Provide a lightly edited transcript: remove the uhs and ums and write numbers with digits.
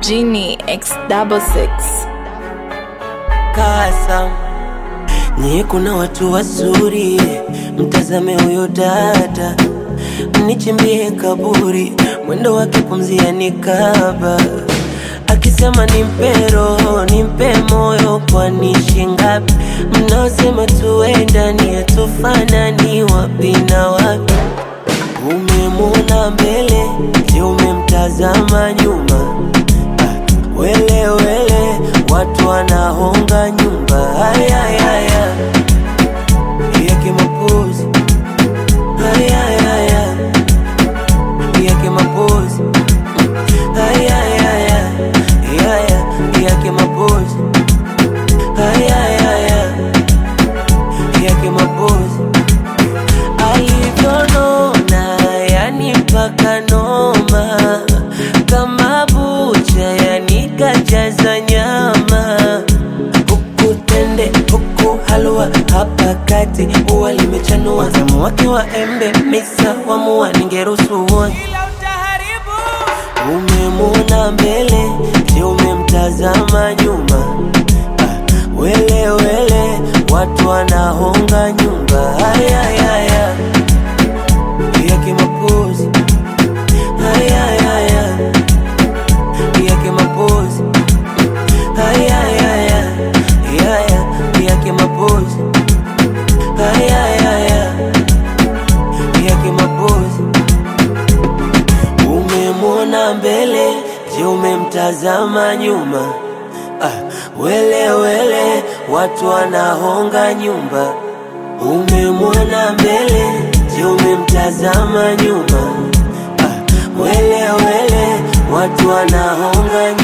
Genie X66 Kasa nye kuna watu wazuri, mtazame huyo dada, nichimbie kaburi, mwendo wake pumzia nikaba. Akisema nimpe roho, nimpe moyo, kwani shingapi? Mnaosema tuendani hatufanani, wapi na wapi? Umemwona mbele, je umemtazama nyuma? Wele wele, watu wanahonga nyumba. Haya haya, yake mapozi. Haya haya, yake mapozi. Haya haya, yake mapozi. Haya haya, yake mapozi. Alivyonona yani mpaka noma, kama bucha yani kajaza nyama. Huku tende, huku halua, hapa kati uwa limechanua. Zamu wake wa embe, misa wa mua, ningerusu uone. Umemwona mbele, je umemtazama nyuma? Wele wele, watu wanahonga nyumba. Haya haya, yake mapozi. Haya haya, yake mapozi. Haya haya, yake mapozi. Haya haya, yake mapozi. Umemwona mbele, je umemtazama nyuma? Wele wele, watu wanahonga nyumba. Umemwona mbele, je umemtazama nyuma? Wele wele, watu wanahonga nyumba.